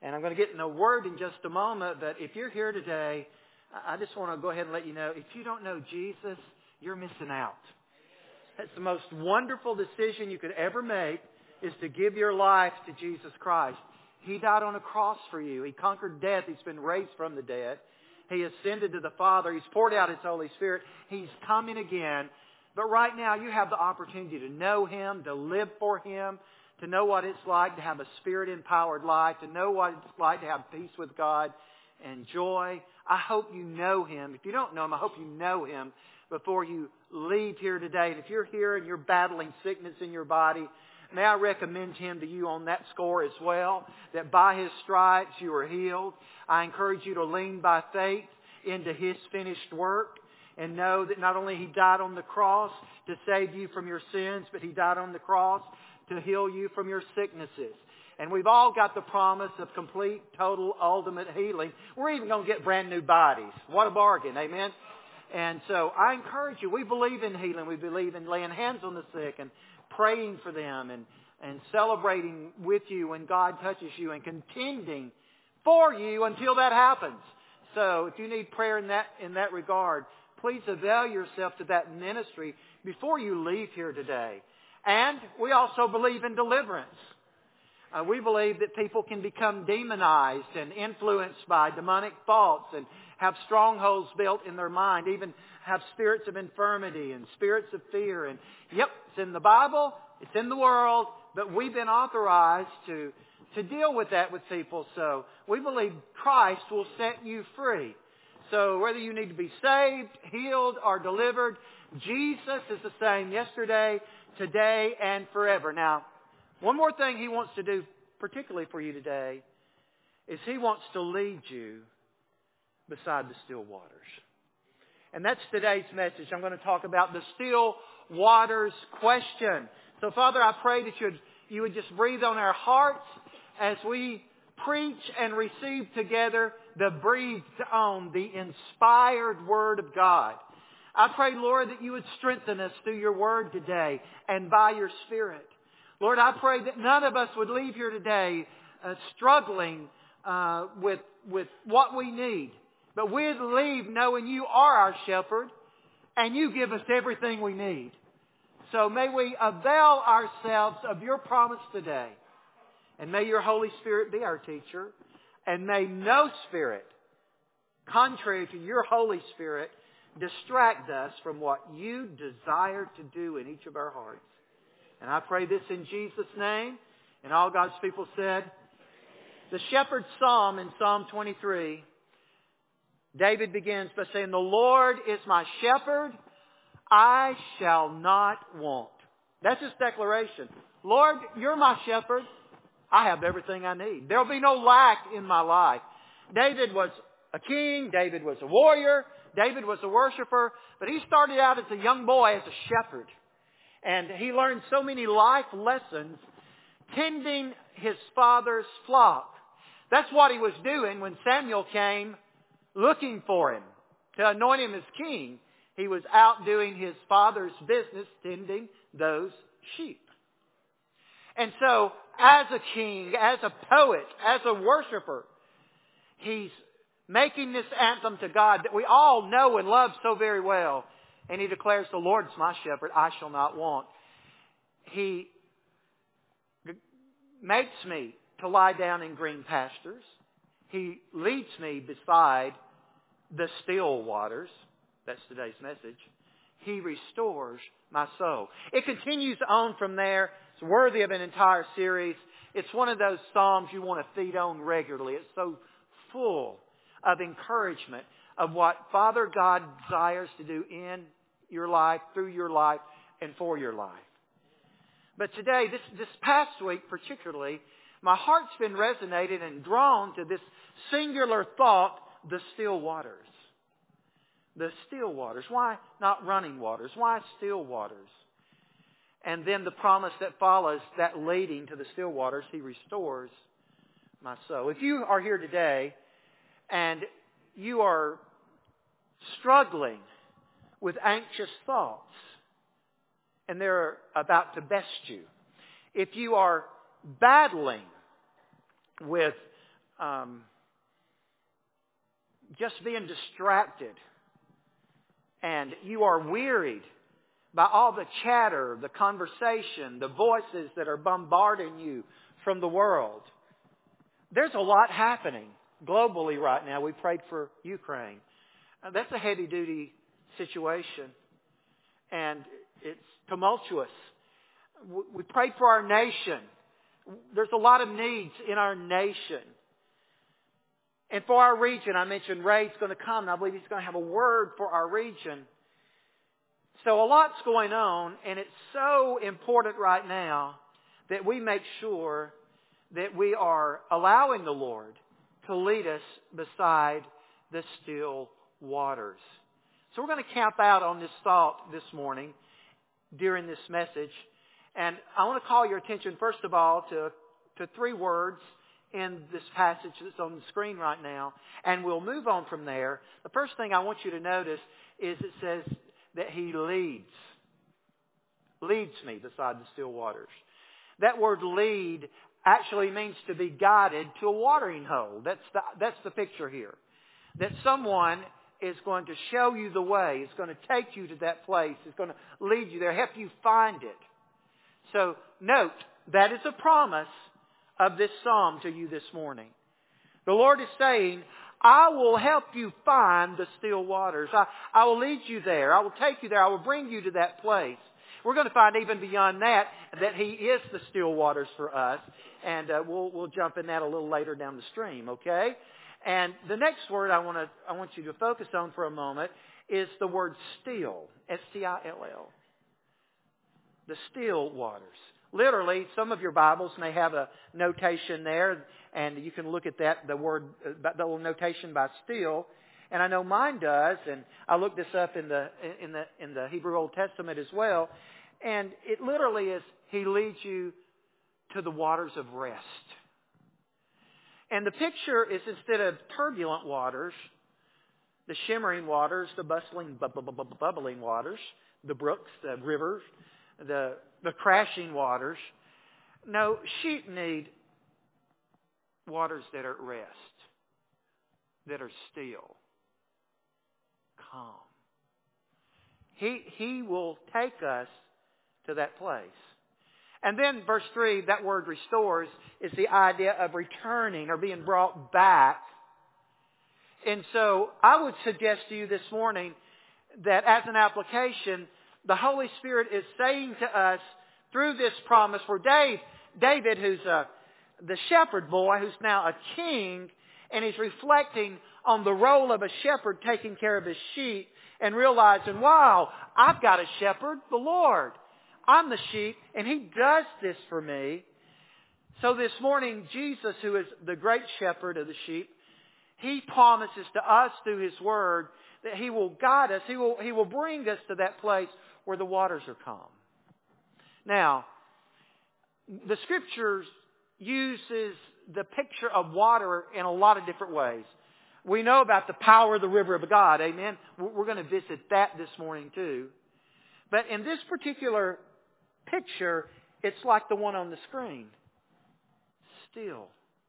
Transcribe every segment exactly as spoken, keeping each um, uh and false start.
And I'm going to get in a word in just a moment, but if you're here today, I just want to go ahead and let you know, if you don't know Jesus, you're missing out. That's the most wonderful decision you could ever make, is to give your life to Jesus Christ. He died on a cross for you. He conquered death. He's been raised from the dead. He ascended to the Father. He's poured out His Holy Spirit. He's coming again. But right now you have the opportunity to know Him, to live for Him, to know what it's like to have a Spirit-empowered life, to know what it's like to have peace with God and joy. I hope you know Him. If you don't know Him, I hope you know Him before you leave here today. And if you're here and you're battling sickness in your body, may I recommend Him to you on that score as well, that by His stripes you are healed. I encourage you to lean by faith into His finished work and know that not only He died on the cross to save you from your sins, but He died on the cross to heal you from your sicknesses. And we've all got the promise of complete, total, ultimate healing. We're even going to get brand new bodies. What a bargain, amen? And so I encourage you, we believe in healing. We believe in laying hands on the sick and praying for them and, and celebrating with you when God touches you and contending for you until that happens. So if you need prayer in that, in that regard, please avail yourself to that ministry before you leave here today. And we also believe in deliverance. Uh, we believe that people can become demonized and influenced by demonic thoughts and have strongholds built in their mind, even have spirits of infirmity and spirits of fear. And yep, it's in the Bible, it's in the world, but we've been authorized to, to deal with that with people. So we believe Christ will set you free. So whether you need to be saved, healed, or delivered, Jesus is the same yesterday, today, and forever. Now, one more thing He wants to do, particularly for you today, is He wants to lead you beside the still waters. And that's today's message. I'm going to talk about the still waters question. So, Father, I pray that you would, you would just breathe on our hearts as we preach and receive together the breathed on, the inspired Word of God. I pray, Lord, that you would strengthen us through your Word today and by your Spirit. Lord, I pray that none of us would leave here today uh, struggling uh, with, with what we need. But we'd leave knowing you are our shepherd and you give us everything we need. So may we avail ourselves of your promise today. And may your Holy Spirit be our teacher. And may no spirit, contrary to your Holy Spirit, distract us from what you desire to do in each of our hearts. And I pray this in Jesus' name. And all God's people said, the shepherd's psalm in Psalm twenty-three, David begins by saying, the Lord is my shepherd, I shall not want. That's his declaration. Lord, you're my shepherd. I have everything I need. There'll be no lack in my life. David was a king. David was a warrior. David was a worshiper. But he started out as a young boy as a shepherd. And he learned so many life lessons tending his father's flock. That's what he was doing when Samuel came looking for him to anoint him as king. He was out doing his father's business, tending those sheep. And so, as a king, as a poet, as a worshiper, he's making this anthem to God that we all know and love so very well. And he declares, the Lord is my shepherd, I shall not want. He makes me to lie down in green pastures. He leads me beside the still waters. That's today's message. He restores my soul. It continues on from there. It's worthy of an entire series. It's one of those psalms you want to feed on regularly. It's so full of encouragement of what Father God desires to do in your life, through your life, and for your life. But today, this, this past week particularly, my heart's been resonated and drawn to this singular thought, the still waters. The still waters. Why not running waters? Why still waters? And then the promise that follows that leading to the still waters, He restores my soul. If you are here today and you are struggling with anxious thoughts and they're about to best you, if you are battling with um, just being distracted and you are wearied by all the chatter, the conversation, the voices that are bombarding you from the world. There's a lot happening globally right now. We prayed for Ukraine. Uh, that's a heavy-duty situation, and it's tumultuous. We, we prayed for our nation. There's a lot of needs in our nation. And for our region, I mentioned Ray's going to come, and I believe he's going to have a word for our region. So a lot's going on, and it's so important right now that we make sure that we are allowing the Lord to lead us beside the still waters. So we're going to camp out on this thought this morning during this message. And I want to call your attention, first of all, to, to three words in this passage that's on the screen right now. And we'll move on from there. The first thing I want you to notice is it says that He leads. Leads me beside the still waters. That word lead actually means to be guided to a watering hole. That's the, that's the picture here. That someone is going to show you the way. Is going to take you to that place. Is going to lead you there, help you find it. So note, that is a promise of this psalm to you this morning. The Lord is saying, I will help you find the still waters. I, I will lead you there. I will take you there. I will bring you to that place. We're going to find even beyond that, that He is the still waters for us. And uh, we'll, we'll jump in that a little later down the stream, okay? And the next word I want to I want you to focus on for a moment is the word still. S T I L L. The still waters. Literally, some of your Bibles may have a notation there, and you can look at that, the word, the little notation by still. And I know mine does, and I looked this up in the in the in the Hebrew Old Testament as well. And it literally is, He leads you to the waters of rest. And the picture is, instead of turbulent waters, the shimmering waters, the bustling, bu- bu- bu- bubbling waters, the brooks, the rivers, the the crashing waters. No, sheep need waters that are at rest, that are still, calm. He, he will take us to that place. And then verse three, that word restores, is the idea of returning or being brought back. And so I would suggest to you this morning that as an application, the Holy Spirit is saying to us through this promise for Dave, David, who's a, the shepherd boy, who's now a king, and he's reflecting on the role of a shepherd taking care of his sheep and realizing, wow, I've got a shepherd, the Lord. I'm the sheep, and He does this for me. So this morning, Jesus, who is the great shepherd of the sheep, He promises to us through His Word that He will guide us. He will, He will bring us to that place where the waters are calm. Now, the Scriptures uses the picture of water in a lot of different ways. We know about the power of the river of God. Amen. We're going to visit that this morning too. But in this particular picture, it's like the one on the screen. Still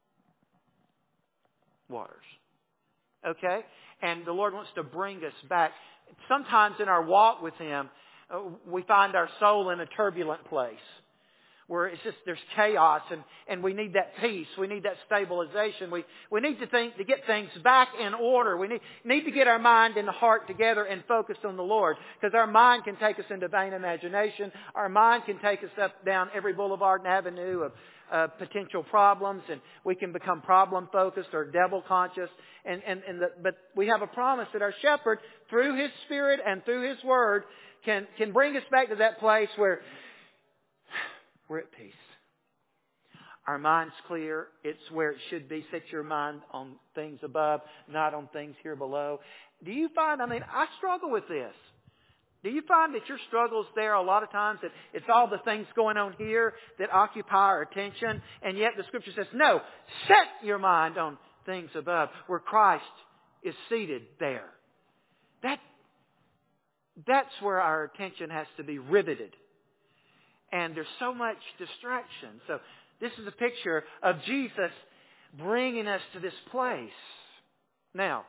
waters. Okay? And the Lord wants to bring us back. Sometimes in our walk with Him, we find our soul in a turbulent place where it's just, there's chaos, and, and we need that peace. We need that stabilization. We, we need to think, to get things back in order. We need, need to get our mind and the heart together and focused on the Lord. Because our mind can take us into vain imagination. Our mind can take us up down every boulevard and avenue of uh, potential problems, and we can become problem focused or devil conscious. And, and, and the, but we have a promise that our shepherd, through His Spirit and through His Word, can, can bring us back to that place where we're at peace. Our mind's clear. It's where it should be. Set your mind on things above, not on things here below. Do you find, I mean, I struggle with this. Do you find that your struggle's there a lot of times, that it's all the things going on here that occupy our attention, and yet the Scripture says, no, set your mind on things above, where Christ is seated there. That, that's where our attention has to be riveted. And there's so much distraction. So this is a picture of Jesus bringing us to this place. Now,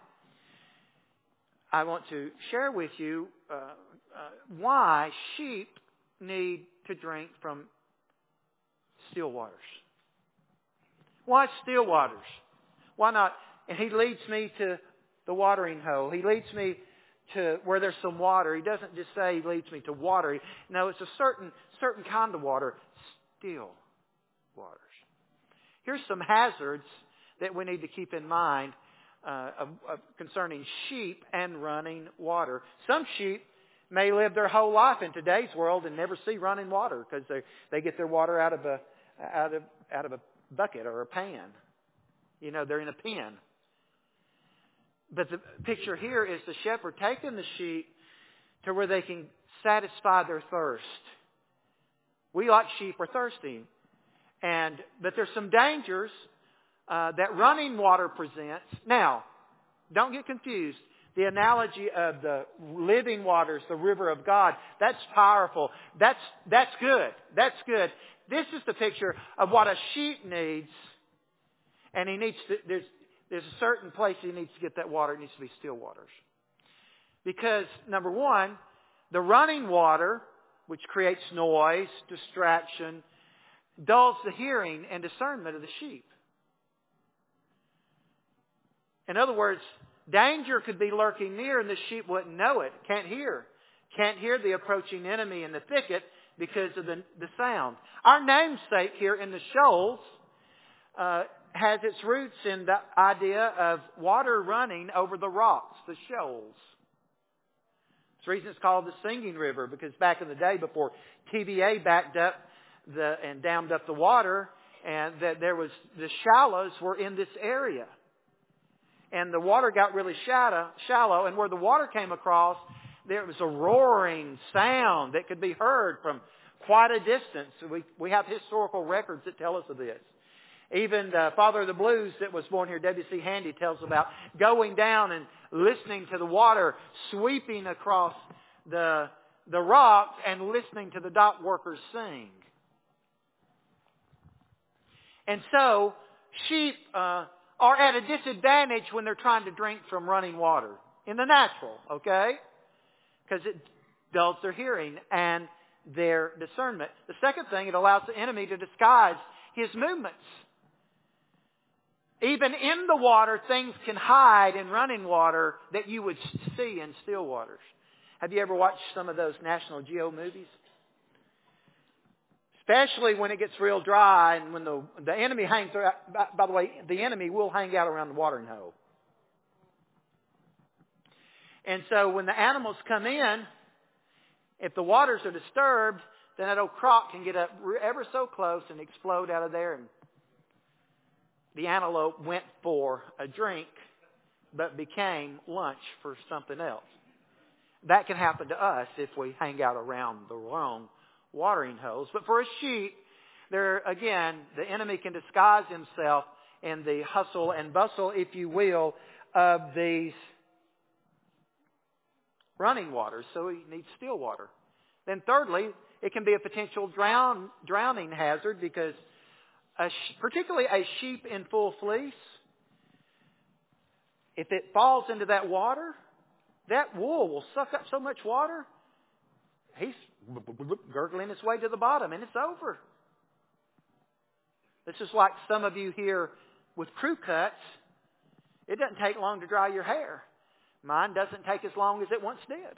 I want to share with you uh, uh, why sheep need to drink from still waters. Why still waters? Why not? And He leads me to the watering hole. He leads me to where there's some water. He doesn't just say He leads me to water. No, it's a certain certain kind of water. Still waters. Here's some hazards that we need to keep in mind uh, of, of concerning sheep and running water. Some sheep may live their whole life in today's world and never see running water because they they get their water out of a out of out of a bucket or a pan. You know, they're in a pen. But the picture here is the shepherd taking the sheep to where they can satisfy their thirst. We, like sheep, are thirsty. And but there's some dangers uh, that running water presents. Now, don't get confused. The analogy of the living waters, the river of God, that's powerful. That's that's good. That's good. This is the picture of what a sheep needs. And he needs to, there's, there's a certain place he needs to get that water. It needs to be still waters. Because, number one, the running water, which creates noise, distraction, dulls the hearing and discernment of the sheep. In other words, danger could be lurking near and the sheep wouldn't know it. Can't hear. Can't hear the approaching enemy in the thicket because of the, the sound. Our namesake here in the shoals uh, has its roots in the idea of water running over the rocks, the shoals. It's the reason it's called the Singing River, because back in the day before T V A backed up the and dammed up the water, and that there was the shallows were in this area. And the water got really shallow, shallow, and where the water came across, there was a roaring sound that could be heard from quite a distance. We we have historical records that tell us of this. Even the father of the blues that was born here, W C Handy, tells about going down and listening to the water sweeping across the the rocks and listening to the dock workers sing. And so sheep uh, are at a disadvantage when they're trying to drink from running water in the natural, okay? Because it dulls their hearing and their discernment. The second thing, it allows the enemy to disguise his movements. Even in the water, things can hide in running water that you would see in still waters. Have you ever watched some of those National Geo movies? Especially when it gets real dry and when the the enemy hangs out. By, by the way, the enemy will hang out around the watering hole. And so when the animals come in, if the waters are disturbed, then that old croc can get up ever so close and explode out of there. And the antelope went for a drink, but became lunch for something else. That can happen to us if we hang out around the wrong watering holes. But for a sheep, there again, the enemy can disguise himself in the hustle and bustle, if you will, of these running waters. So he needs still water. Then thirdly, it can be a potential drown, drowning hazard because a, particularly a sheep in full fleece, if it falls into that water, that wool will suck up so much water, he's gurgling his way to the bottom and it's over. This is like some of you here with crew cuts. It doesn't take long to dry your hair. Mine doesn't take as long as it once did.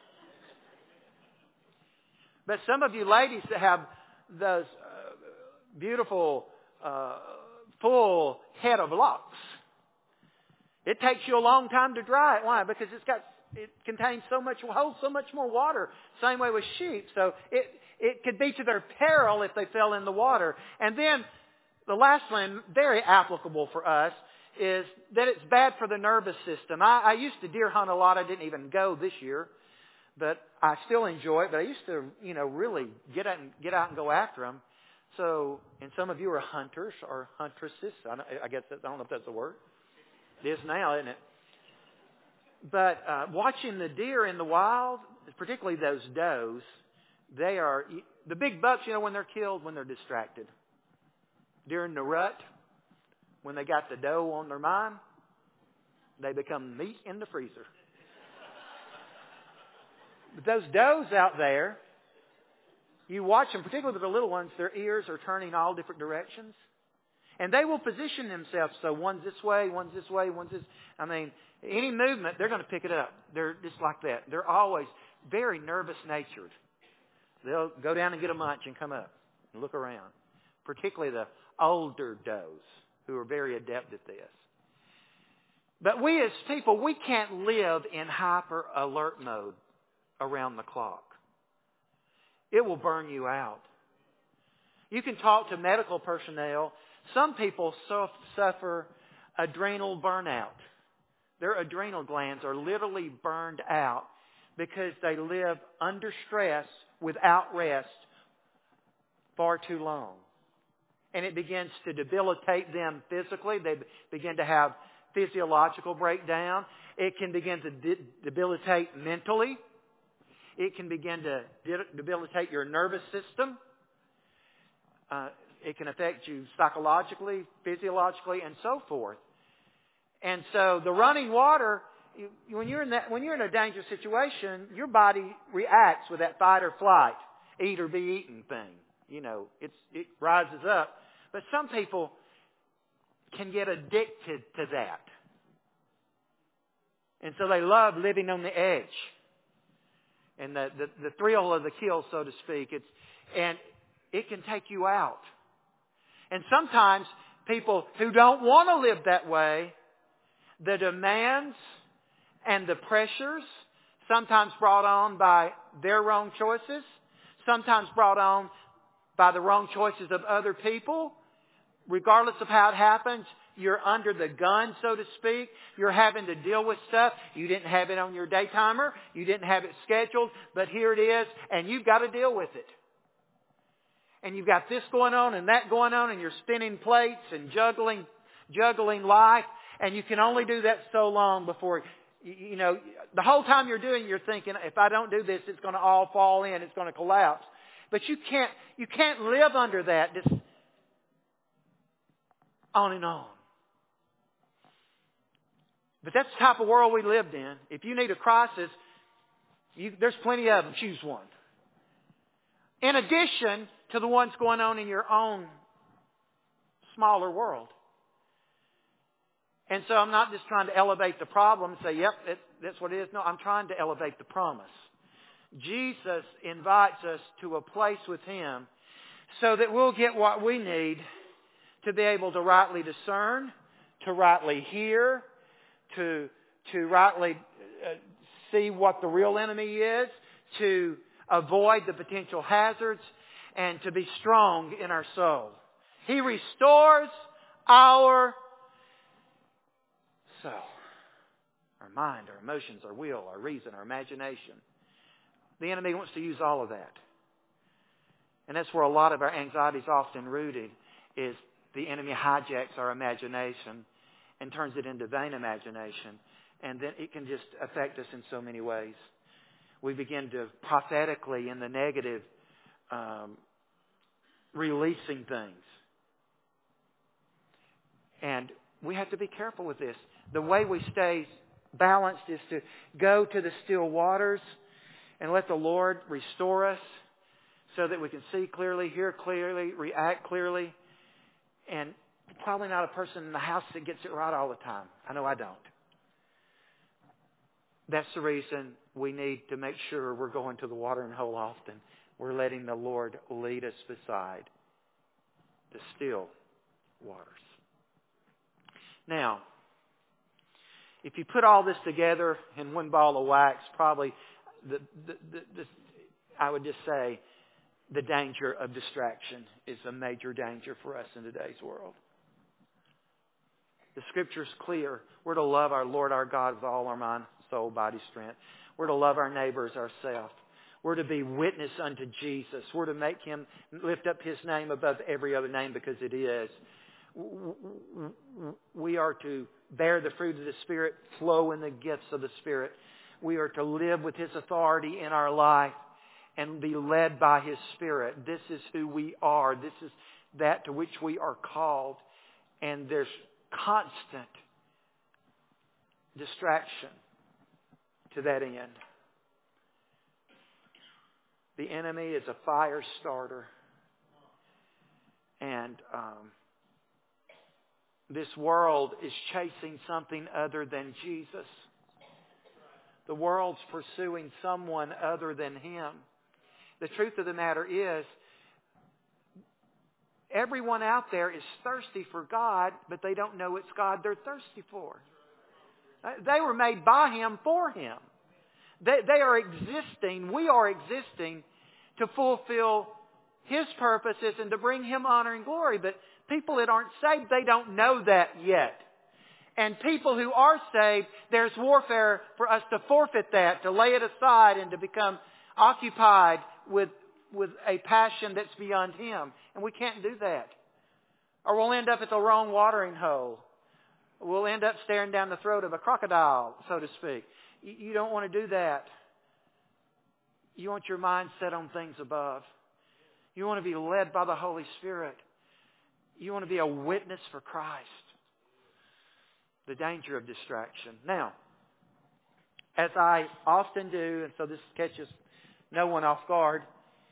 But some of you ladies that have those uh, beautiful, uh, full head of locks, it takes you a long time to dry it. Why? Because it's got, it contains so much, holds so much more water. Same way with sheep. So it, it could be to their peril if they fell in the water. And then the last one, very applicable for us, is that it's bad for the nervous system. I, I used to deer hunt a lot. I didn't even go this year, but I still enjoy it. But I used to, you know, really get out and get out and go after them. So, and some of you are hunters or huntresses. I, don't, I guess that, I don't know if that's a word. It is now, isn't it? But uh, watching the deer in the wild, particularly those does, they are the big bucks. You know when they're killed when they're distracted. During the rut, when they got the dough on their mind, they become meat in the freezer. But those does out there, you watch them, particularly with the little ones, their ears are turning all different directions. And they will position themselves so one's this way, one's this way, one's this. I mean, any movement, they're going to pick it up. They're just like that. They're always very nervous natured. They'll go down and get a munch and come up and look around. Particularly the older does who are very adept at this. But we as people, we can't live in hyper alert mode around the clock. It will burn you out. You can talk to medical personnel. Some people suffer adrenal burnout. Their adrenal glands are literally burned out because they live under stress without rest far too long. And it begins to debilitate them physically. They begin to have physiological breakdown. It can begin to de- debilitate mentally. It can begin to de- debilitate your nervous system. Uh, it can affect you psychologically, physiologically, and so forth. And so the running water, you, when you're in that, when you're in a dangerous situation, your body reacts with that fight or flight, eat or be eaten thing. You know, it's, it rises up. But some people can get addicted to that. And so they love living on the edge. And the, the, the thrill of the kill, so to speak. It's, and it can take you out. And sometimes people who don't want to live that way, the demands and the pressures, sometimes brought on by their wrong choices, sometimes brought on by the wrong choices of other people, regardless of how it happens, you're under the gun, so to speak. You're having to deal with stuff. You didn't have it on your day timer. You didn't have it scheduled, but here it is, and you've got to deal with it. And you've got this going on and that going on, and you're spinning plates and juggling, juggling life, and you can only do that so long before, you know, the whole time you're doing it, you're thinking, if I don't do this, it's going to all fall in, it's going to collapse. But you can't, you can't live under that just on and on. But that's the type of world we lived in. If you need a crisis, you, there's plenty of them. Choose one. In addition to the ones going on in your own smaller world. And so I'm not just trying to elevate the problem and say, yep, it, that's what it is. No, I'm trying to elevate the promise. Jesus invites us to a place with Him so that we'll get what we need to be able to rightly discern, to rightly hear, to to rightly uh, see what the real enemy is, to avoid the potential hazards, and to be strong in our soul. He restores our soul, our mind, our emotions, our will, our reason, our imagination. The enemy wants to use all of that. And that's where a lot of our anxiety is often rooted, is the enemy hijacks our imagination and turns it into vain imagination. And then it can just affect us in so many ways. We begin to prophetically, in the negative, um, releasing things. And we have to be careful with this. The way we stay balanced is to go to the still waters and let the Lord restore us so that we can see clearly, hear clearly, react clearly. And probably not a person in the house that gets it right all the time. I know I don't. That's the reason we need to make sure we're going to the watering hole often. We're letting the Lord lead us beside the still waters. Now, if you put all this together in one ball of wax, probably the, the, the, the, I would just say the danger of distraction is a major danger for us in today's world. The Scripture is clear. We're to love our Lord our God with all our mind, soul, body, strength. We're to love our neighbors ourselves. We're to be witness unto Jesus. We're to make Him, lift up His name above every other name because it is. We are to bear the fruit of the Spirit, flow in the gifts of the Spirit. We are to live with His authority in our life and be led by His Spirit. This is who we are. This is that to which we are called. And there's constant distraction to that end. The enemy is a fire starter. And um, this world is chasing something other than Jesus. The world's pursuing someone other than Him. The truth of the matter is, everyone out there is thirsty for God, but they don't know it's God they're thirsty for. They were made by Him for Him. They, they are existing, we are existing to fulfill His purposes and to bring Him honor and glory. But people that aren't saved, they don't know that yet. And people who are saved, there's warfare for us to forfeit that, to lay it aside and to become occupied with, with a passion that's beyond Him. And we can't do that. Or we'll end up at the wrong watering hole. We'll end up staring down the throat of a crocodile, so to speak. You don't want to do that. You want your mind set on things above. You want to be led by the Holy Spirit. You want to be a witness for Christ. The danger of distraction. Now, as I often do, and so this catches no one off guard,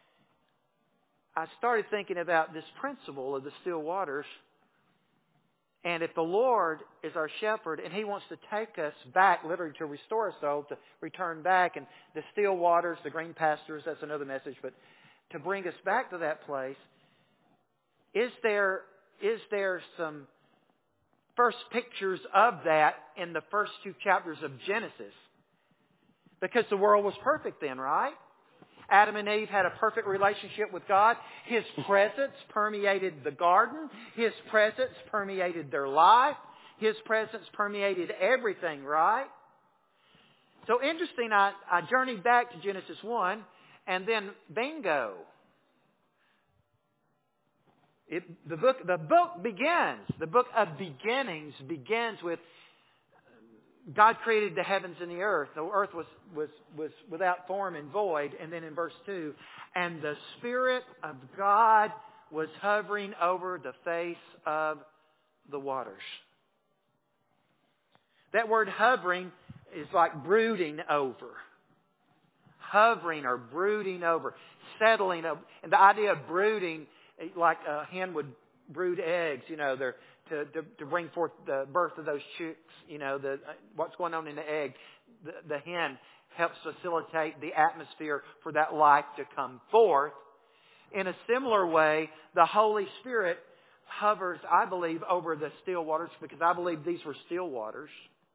I started thinking about this principle of the still waters. And if the Lord is our shepherd and He wants to take us back, literally to restore us, soul, to return back, and the still waters, the green pastures, that's another message, but to bring us back to that place, is there is there some first pictures of that in the first two chapters of Genesis? Because the world was perfect then, right? Adam and Eve had a perfect relationship with God. His presence permeated the garden. His presence permeated their life. His presence permeated everything, right? So interesting, I, I journeyed back to Genesis one, and then bingo. It, the book, the book begins. The book of beginnings begins with God created the heavens and the earth. The earth was, was, was without form and void. And then in verse two, and the Spirit of God was hovering over the face of the waters. That word hovering is like brooding over. Hovering or brooding over. Settling over. And the idea of brooding, like a hen would brood eggs, you know, they're To, to, to bring forth the birth of those chicks, you know, the what's going on in the egg. The, the hen helps facilitate the atmosphere for that life to come forth. In a similar way, the Holy Spirit hovers, I believe, over the still waters, because I believe these were still waters.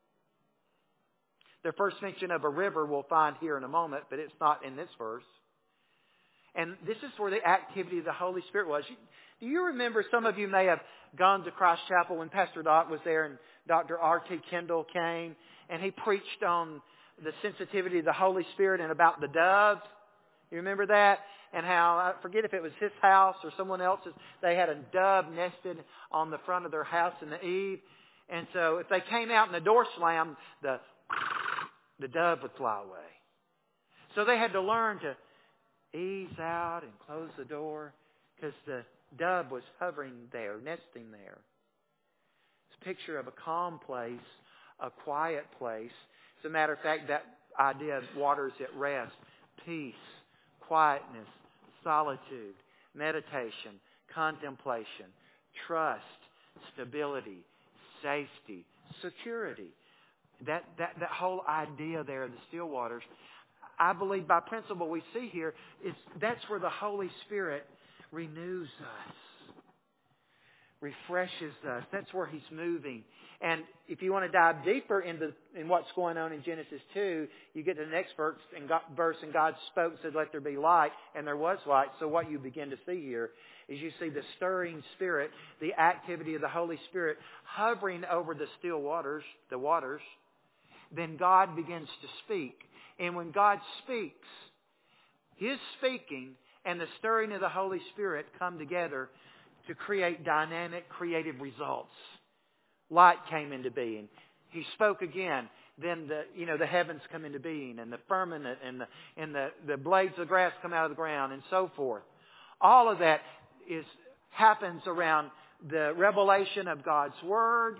The first mention of a river we'll find here in a moment, but it's not in this verse. And this is where the activity of the Holy Spirit was. Do you remember, some of you may have gone to Christ Chapel when Pastor Doc was there and Doctor R T Kendall came, and he preached on the sensitivity of the Holy Spirit and about the dove. You remember that? And how, I forget if it was his house or someone else's, they had a dove nested on the front of their house in the eave. And so if they came out and the door slammed, the, the dove would fly away. So they had to learn to ease out and close the door, because the dove was hovering there, nesting there. It's a picture of a calm place, a quiet place. As a matter of fact, that idea of waters at rest, peace, quietness, solitude, meditation, contemplation, trust, stability, safety, security. That, that, that whole idea there of the still waters, I believe by principle we see here, is that's where the Holy Spirit renews us, refreshes us. That's where He's moving. And if you want to dive deeper into in what's going on in Genesis two, you get to the next verse, and God, verse, and God spoke, said, "Let there be light," and there was light. So what you begin to see here is you see the stirring Spirit, the activity of the Holy Spirit hovering over the still waters, the waters. Then God begins to speak. And when God speaks, His speaking and the stirring of the Holy Spirit come together to create dynamic, creative results. Light came into being. He spoke again. Then the you know the heavens come into being, and the firmament, and the and the, the blades of grass come out of the ground, and so forth. All of that is happens around the revelation of God's Word,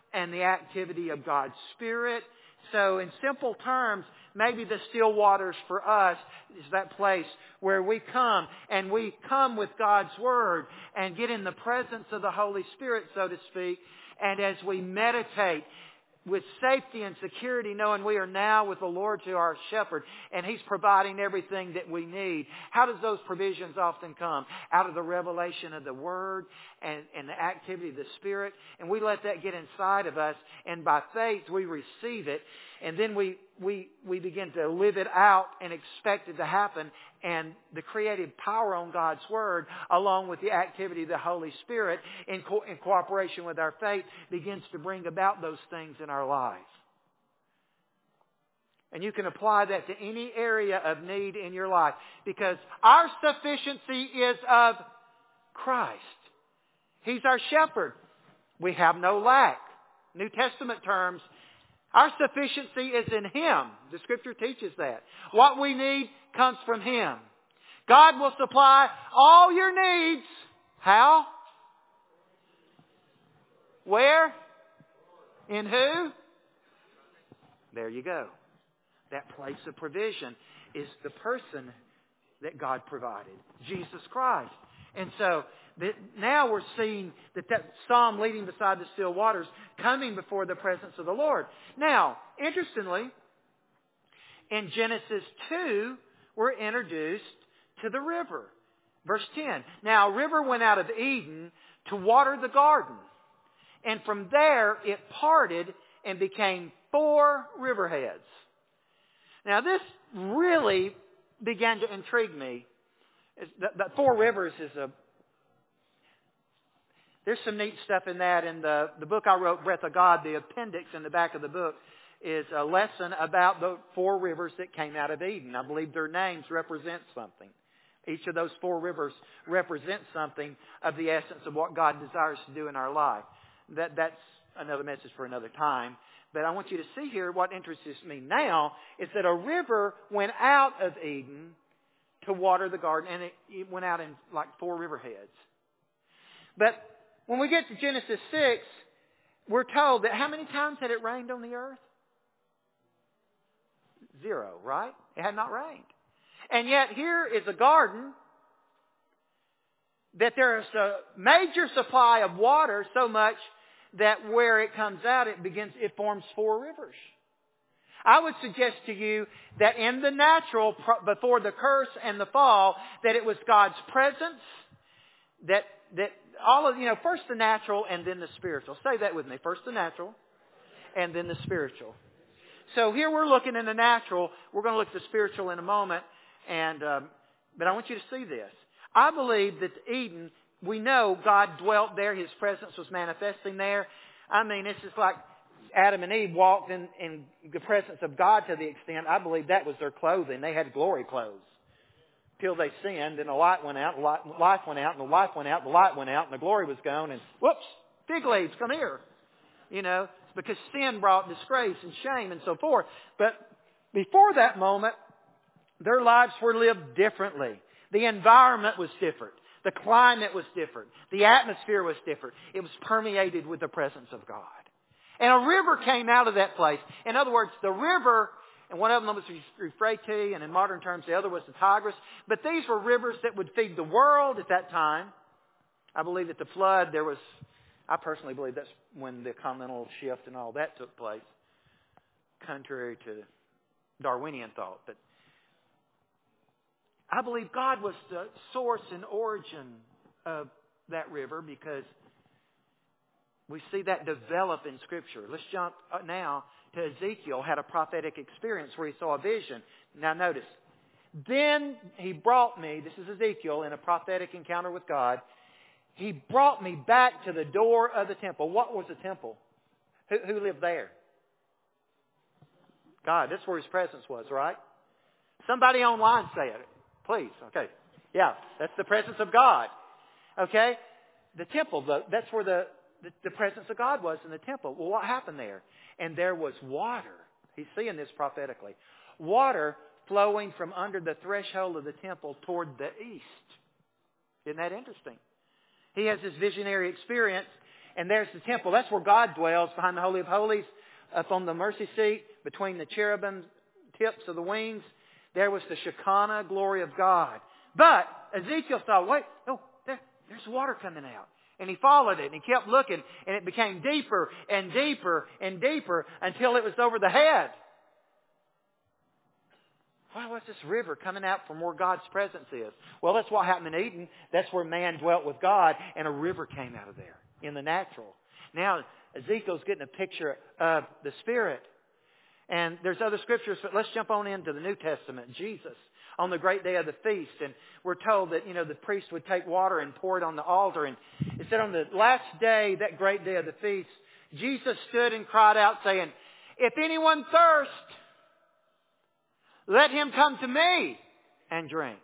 and the activity of God's Spirit. So in simple terms, maybe the still waters for us is that place where we come and we come with God's Word and get in the presence of the Holy Spirit, so to speak. And as we meditate with safety and security, knowing we are now with the Lord to our shepherd and He's providing everything that we need. How does those provisions often come? Out of the revelation of the Word and, and the activity of the Spirit. And we let that get inside of us, and by faith we receive it. And then we, we, we begin to live it out and expect it to happen. And the creative power on God's Word, along with the activity of the Holy Spirit in, co- in cooperation with our faith, begins to bring about those things in our lives. And you can apply that to any area of need in your life, because our sufficiency is of Christ. He's our shepherd. We have no lack. New Testament terms, our sufficiency is in Him. The Scripture teaches that. What we need comes from Him. God will supply all your needs. How? Where? In who? There you go. That place of provision is the person that God provided, Jesus Christ. And so that now we're seeing that, that psalm leading beside the still waters, coming before the presence of the Lord. Now, interestingly, in Genesis two, we're introduced to the river. Verse ten. Now, a river went out of Eden to water the garden. And from there, it parted and became four riverheads. Now, this really began to intrigue me. The, the four rivers is a... There's some neat stuff in that. In the, the book I wrote, Breath of God, the appendix in the back of the book is a lesson about the four rivers that came out of Eden. I believe their names represent something. Each of those four rivers represents something of the essence of what God desires to do in our life. That, that's another message for another time. But I want you to see here what interests me now is that a river went out of Eden to water the garden, and it, it went out in like four riverheads. But when we get to Genesis six, we're told that how many times had it rained on the earth? Zero, right? It had not rained. And yet here is a garden that there is a major supply of water, so much that where it comes out, it begins, it forms four rivers. I would suggest to you that in the natural, before the curse and the fall, that it was God's presence, that that all of, you know, first the natural and then the spiritual. Say that with me. First the natural and then the spiritual. So here we're looking in the natural. We're going to look at the spiritual in a moment. And um, but I want you to see this. I believe that Eden, we know God dwelt there. His presence was manifesting there. I mean, it's just like Adam and Eve walked in, in the presence of God to the extent, I believe that was their clothing. They had glory clothes. Till they sinned, and the light went out, the light, life went out, and the life went out, the light went out, and the glory was gone, and whoops, fig leaves, come here. You know, it's because sin brought disgrace and shame and so forth. But before that moment, their lives were lived differently. The environment was different. The climate was different. The atmosphere was different. It was permeated with the presence of God. And a river came out of that place. In other words, the river, and one of them was the Euphrates, and in modern terms the other was the Tigris. But these were rivers that would feed the world at that time. I believe at the flood there was, I personally believe that's when the continental shift and all that took place, contrary to Darwinian thought. But I believe God was the source and origin of that river, because we see that develop in Scripture. Let's jump now to Ezekiel. Had a prophetic experience where he saw a vision. Now notice, then he brought me, this is Ezekiel in a prophetic encounter with God, he brought me back to the door of the temple. What was the temple? Who, who lived there? God. That's where His presence was, right? Somebody online say it. Please. Okay. Yeah, that's the presence of God. Okay? The temple, the, that's where the, the, the presence of God was, in the temple. Well, what happened there? And there was water. He's seeing this prophetically. Water flowing from under the threshold of the temple toward the east. Isn't that interesting? He has this visionary experience, And there's the temple. That's where God dwells, behind the Holy of Holies, up on the mercy seat, between the cherubim tips of the wings. There was the Shekinah glory of God. But Ezekiel saw, wait, no, there, there's water coming out. And he followed it, and he kept looking, and it became deeper and deeper and deeper until it was over the head. Why was this river coming out from where God's presence is? Well, that's what happened in Eden. That's where man dwelt with God, and a river came out of there in the natural. Now, Ezekiel's getting a picture of the Spirit. And there's other scriptures, but let's jump on into the New Testament. Jesus, on the great day of the feast, and we're told that, you know, the priest would take water and pour it on the altar. And it said on the last day, that great day of the feast, Jesus stood and cried out saying, "If anyone thirst, let him come to me and drink.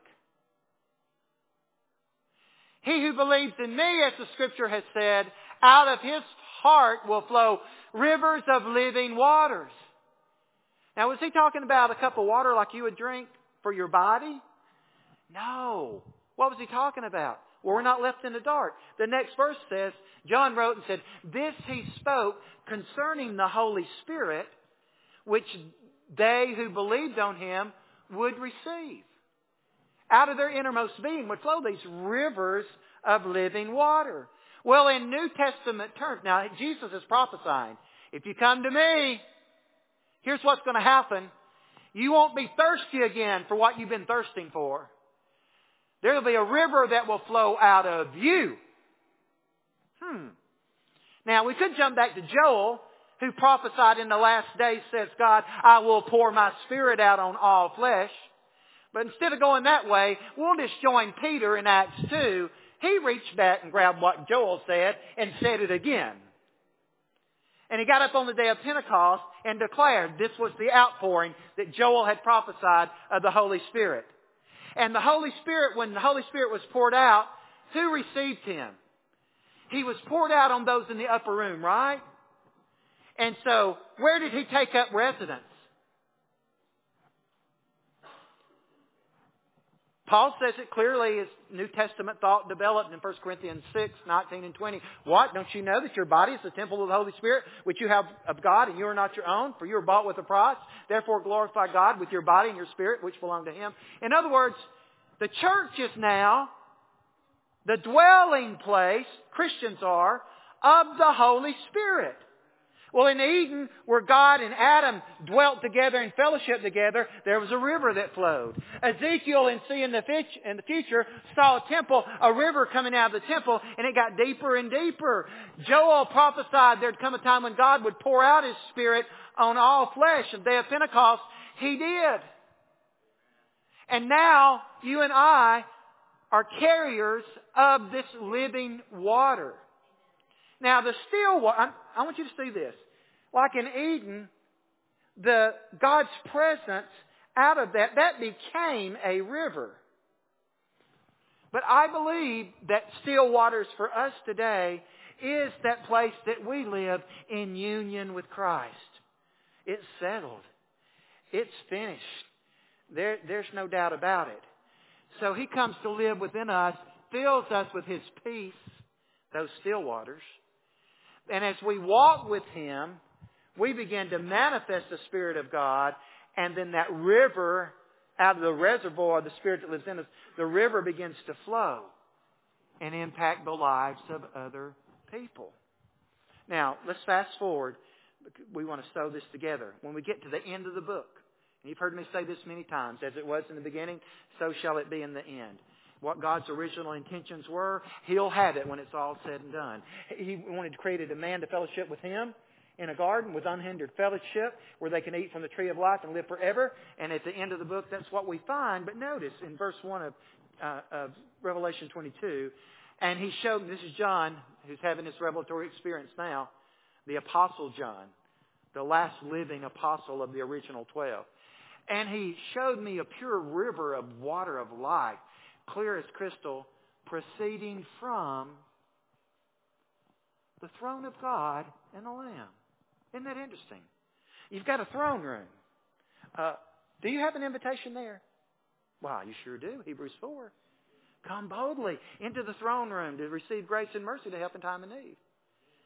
He who believes in me, as the scripture has said, out of his heart will flow rivers of living waters." Now, was he talking about a cup of water like you would drink for your body? No. What was he talking about? Well, we're not left in the dark. The next verse says, John wrote and said, "This he spoke concerning the Holy Spirit, which they who believed on him would receive." Out of their innermost being would flow these rivers of living water. Well, in New Testament terms, now Jesus is prophesying, if you come to me, here's what's going to happen. You won't be thirsty again for what you've been thirsting for. There will be a river that will flow out of you. Hmm. Now, we could jump back to Joel, who prophesied in the last days, says God, "I will pour my Spirit out on all flesh." But instead of going that way, we'll just join Peter in Acts two. He reached back and grabbed what Joel said and said it again. And he got up on the day of Pentecost and declared this was the outpouring that Joel had prophesied of the Holy Spirit. And the Holy Spirit, when the Holy Spirit was poured out, who received him? He was poured out on those in the upper room, right? And so, where did he take up residence? Paul says it clearly as New Testament thought developed in First Corinthians six, nineteen and twenty. What? Don't you know that your body is the temple of the Holy Spirit, which you have of God, and you are not your own, for you are bought with a price? Therefore glorify God with your body and your spirit, which belong to Him. In other words, the church is now the dwelling place, Christians are, of the Holy Spirit. Well, in Eden, where God and Adam dwelt together and fellowship together, there was a river that flowed. Ezekiel, in seeing the in the future, saw a temple, a river coming out of the temple, and it got deeper and deeper. Joel prophesied there'd come a time when God would pour out His Spirit on all flesh. On the day of Pentecost, He did. And now, you and I are carriers of this living water. Now, the still water, I want you to see this. Like in Eden, the God's presence, out of that, that became a river. But I believe that still waters for us today is that place that we live in union with Christ. It's settled. It's finished. There, there's no doubt about it. So He comes to live within us, fills us with His peace, those still waters. And as we walk with Him, we begin to manifest the Spirit of God, and then that river, out of the reservoir of the Spirit that lives in us, the river begins to flow and impact the lives of other people. Now, let's fast forward. We want to sew this together. When we get to the end of the book, and you've heard me say this many times, as it was in the beginning, so shall it be in the end. What God's original intentions were, He'll have it when it's all said and done. He wanted to create a man to fellowship with Him in a garden with unhindered fellowship where they can eat from the tree of life and live forever. And at the end of the book, that's what we find. But notice in verse one of, uh, of Revelation twenty-two, and He showed, this is John who's having this revelatory experience now, the Apostle John, the last living apostle of the original twelve. And He showed me a pure river of water of life, clear as crystal, proceeding from the throne of God and the Lamb. Isn't that interesting? You've got a throne room. Uh, do you have an invitation there? Wow, you sure do. Hebrews four. Come boldly into the throne room to receive grace and mercy to help in time of need.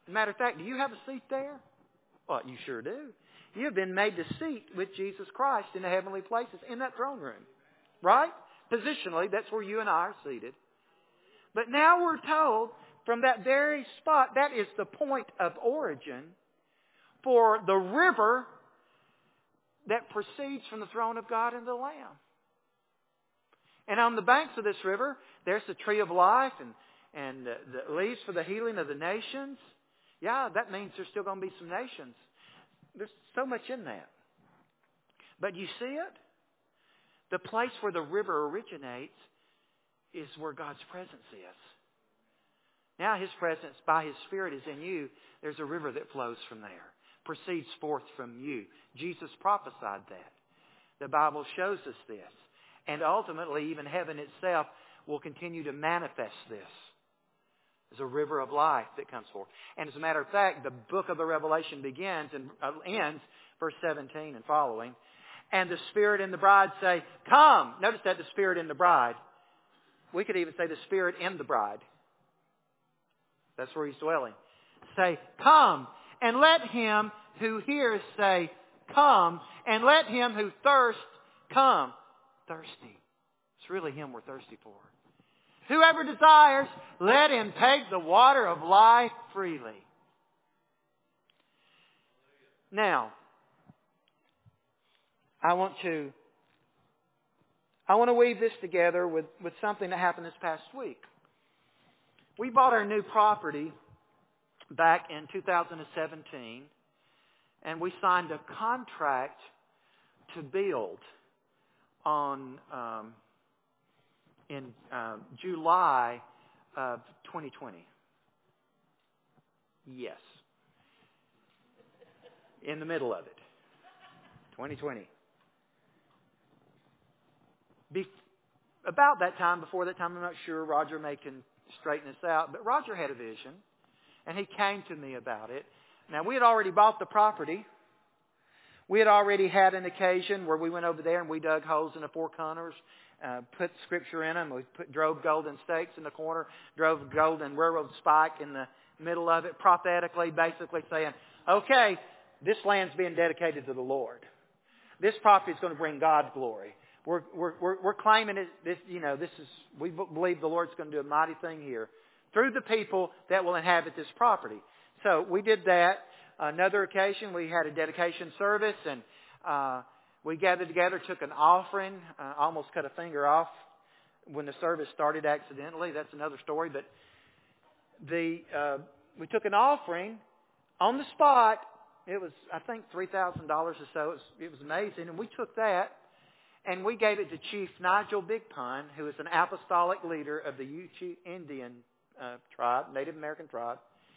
As a matter of fact, do you have a seat there? Well, you sure do. You have been made to seat with Jesus Christ in the heavenly places in that throne room. Right? Positionally, that's where you and I are seated. But now we're told from that very spot, that is the point of origin for the river that proceeds from the throne of God and the Lamb. And on the banks of this river, there's the tree of life and, and the, the leaves for the healing of the nations. Yeah, that means there's still going to be some nations. There's so much in that. But you see it? The place where the river originates is where God's presence is. Now His presence by His Spirit is in you. There's a river that flows from there. Proceeds forth from you. Jesus prophesied that. The Bible shows us this. And ultimately, even heaven itself will continue to manifest this. There's a river of life that comes forth. And as a matter of fact, the book of the Revelation begins and ends, verse seventeen and following. And the Spirit and the bride say, come. Notice that the Spirit and the bride. We could even say the Spirit in the bride. That's where He's dwelling. Say, come. And let him who hears say, come. And let him who thirsts come. Thirsty. It's really Him we're thirsty for. Whoever desires, let him take the water of life freely. Now, I want to I want to weave this together with, with something that happened this past week. We bought our new property back in two thousand seventeen, and we signed a contract to build on um, in uh, July of twenty twenty. Yes. In the middle of it. twenty twenty. Be- about that time, before that time, I'm not sure, Roger may can straighten this out, but Roger had a vision, and he came to me about it. Now, we had already bought the property. We had already had an occasion where we went over there and we dug holes in the four corners, uh, put Scripture in them. We put, drove golden stakes in the corner, drove golden railroad spike in the middle of it, prophetically, basically saying, okay, this land's being dedicated to the Lord. This property is going to bring God glory. We're, we're, we're, we're claiming it, this, you know, this is, we believe the Lord's going to do a mighty thing here through the people that will inhabit this property. So we did that. Another occasion, we had a dedication service, and uh, we gathered together, took an offering, uh, almost cut a finger off when the service started accidentally. That's another story. But the uh, we took an offering on the spot. It was, I think, three thousand dollars or so. It was, it was amazing. And we took that, and we gave it to Chief Nigel Big Pun, who is an apostolic leader of the Yuchi Indian uh, tribe, Native American tribe,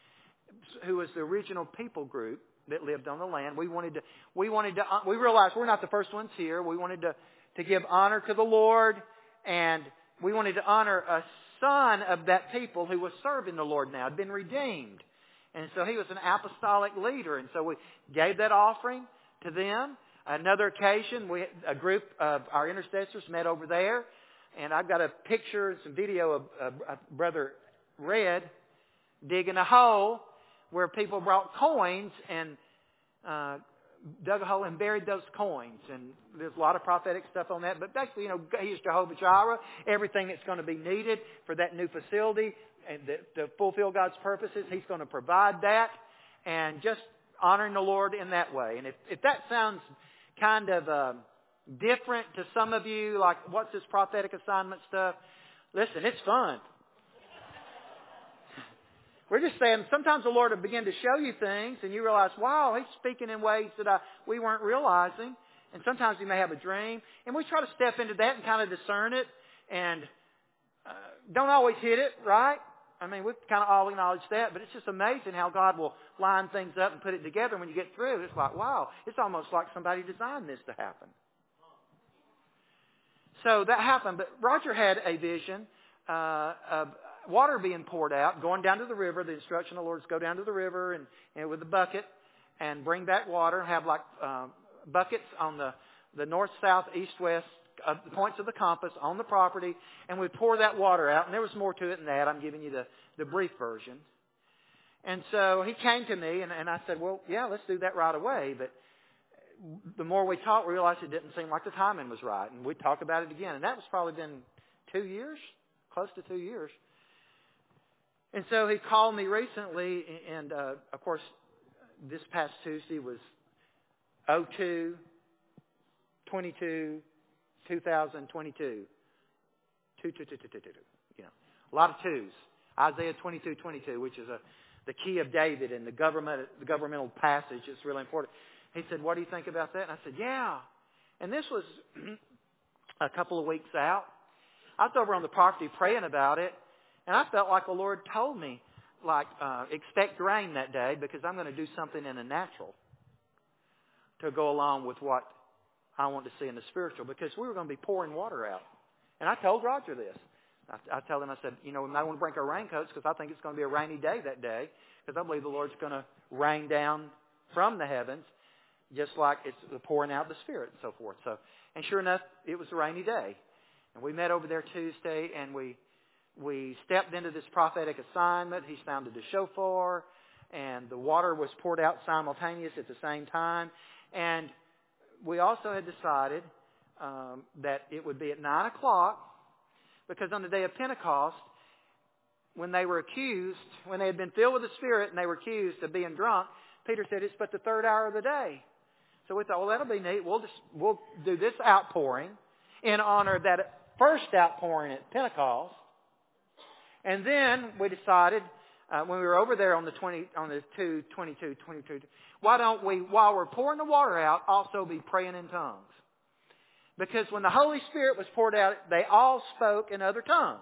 who was the original people group that lived on the land. We wanted to, we wanted to, we realized we're not the first ones here. We wanted to, to give honor to the Lord, and we wanted to honor a son of that people who was serving the Lord now, had been redeemed. And so he was an apostolic leader, and so we gave that offering to them. Another occasion, we a group of our intercessors met over there, and I've got a picture and some video of, of, of Brother Red digging a hole where people brought coins and uh, dug a hole and buried those coins. And there's a lot of prophetic stuff on that. But basically, you know, He's Jehovah Jireh. Everything that's going to be needed for that new facility and to fulfill God's purposes, He's going to provide that. And just honoring the Lord in that way. And if, if that sounds kind of uh, different to some of you, like what's this prophetic assignment stuff? Listen, it's fun. We're just saying sometimes the Lord will begin to show you things and you realize, wow, He's speaking in ways that I, we weren't realizing. And sometimes He may have a dream. And we try to step into that and kind of discern it. And uh, don't always hit it, right? I mean, we've kind of all acknowledged that. But it's just amazing how God will line things up and put it together. When you get through, it's like, wow, it's almost like somebody designed this to happen. So that happened. But Roger had a vision uh, of water being poured out, going down to the river. The instruction of the Lord is go down to the river and, and with a bucket and bring back water. Have like uh, buckets on the, the north, south, east, west, uh, the points of the compass on the property. And we pour that water out. And there was more to it than that. I'm giving you the, the brief version. And so he came to me, and, and I said, well, yeah, let's do that right away. But the more we talked, we realized it didn't seem like the timing was right. And we talked about it again. And that was probably been two years, close to two years. And so he called me recently, and uh, of course, this past Tuesday was oh two twenty-two two thousand twenty-two. Two, two, two, two, two, two, two. You know, a lot of twos. Isaiah twenty-two twenty-two, which is a, the key of David in the government, the governmental passage. It's really important. He said, what do you think about that? And I said, yeah. And this was a couple of weeks out. I was over on the property praying about it, and I felt like the Lord told me, like, uh, expect rain that day because I'm going to do something in the natural to go along with what I want to see in the spiritual, because we were going to be pouring water out. And I told Roger this. I, I told him, I said, you know, we might want to bring our raincoats because I think it's going to be a rainy day that day, because I believe the Lord's going to rain down from the heavens just like it's the pouring out of the Spirit and so forth. So, and sure enough, it was a rainy day. And we met over there Tuesday, and we we stepped into this prophetic assignment. He sounded the shofar, and the water was poured out simultaneous at the same time. And we also had decided um, that it would be at nine o'clock, because on the day of Pentecost, when they were accused, when they had been filled with the Spirit and they were accused of being drunk, Peter said, it's but the third hour of the day. So we thought, well, that'll be neat. We'll just we'll do this outpouring in honor of that first outpouring at Pentecost. And then we decided, uh, when we were over there on the twenty on the two twenty-two twenty-two, why don't we, while we're pouring the water out, also be praying in tongues? Because when the Holy Spirit was poured out, they all spoke in other tongues.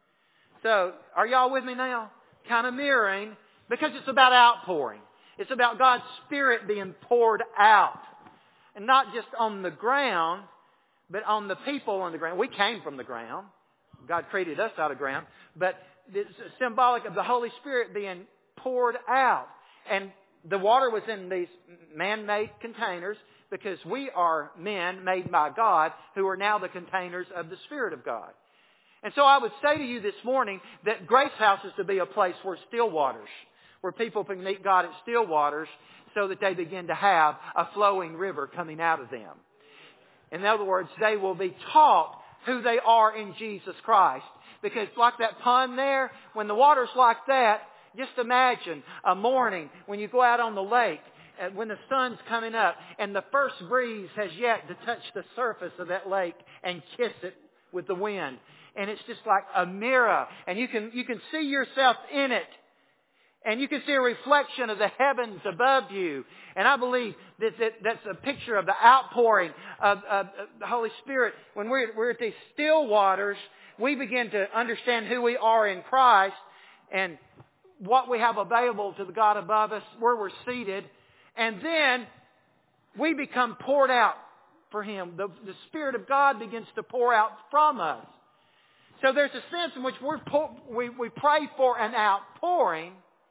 So, are y'all with me now? Kind of mirroring, because it's about outpouring. It's about God's Spirit being poured out. And not just on the ground, but on the people on the ground. We came from the ground. God created us out of ground. But it's symbolic of the Holy Spirit being poured out. And the water was in these man-made containers, because we are men made by God who are now the containers of the Spirit of God. And so I would say to you this morning that Grace House is to be a place where still waters, where people can meet God at still waters, so that they begin to have a flowing river coming out of them. In other words, they will be taught who they are in Jesus Christ. Because like that pond there, when the water's like that, just imagine a morning when you go out on the lake, and when the sun's coming up and the first breeze has yet to touch the surface of that lake and kiss it with the wind. And it's just like a mirror, and you can you can see yourself in it. And you can see a reflection of the heavens above you. And I believe that, that that's a picture of the outpouring of, of, of the Holy Spirit. When we're, we're at these still waters, we begin to understand who we are in Christ and what we have available to the God above us, where we're seated. And then we become poured out for Him. The, the Spirit of God begins to pour out from us. So there's a sense in which we're, we, we pray for an outpouring.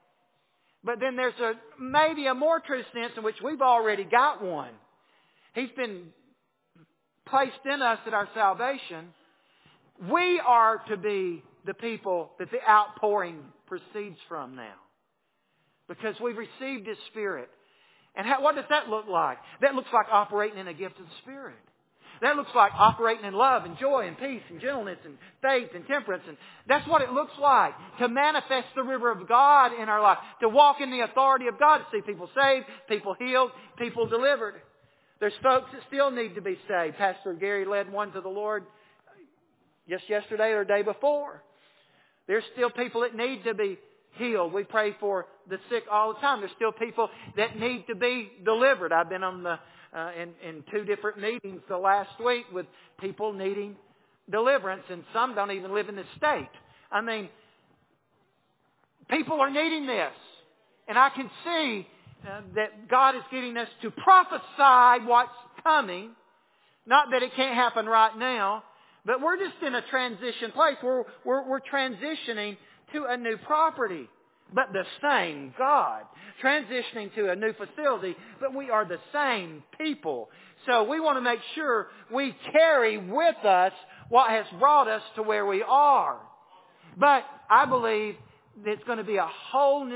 But then there's a maybe a more true sense in which we've already got one. He's been placed in us at our salvation. We are to be the people that the outpouring proceeds from now, because we've received His Spirit. And how, what does that look like? That looks like operating in a gift of the Spirit. That looks like operating in love and joy and peace and gentleness and faith and temperance. And that's what it looks like to manifest the river of God in our life. To walk in the authority of God. To see people saved, people healed, people delivered. There's folks that still need to be saved. Pastor Gary led one to the Lord just yesterday or the day before. There's still people that need to be healed. We pray for the sick all the time. There's still people that need to be delivered. I've been on the Uh, in, in two different meetings the last week with people needing deliverance, and some don't even live in this state. I mean, people are needing this. And I can see uh, that God is getting us to prophesy what's coming. Not that it can't happen right now, but we're just in a transition place. We're, we're, we're transitioning to a new property. But the same God. Transitioning to a new facility, but we are the same people. So we want to make sure we carry with us what has brought us to where we are. But I believe it's going to be a whole new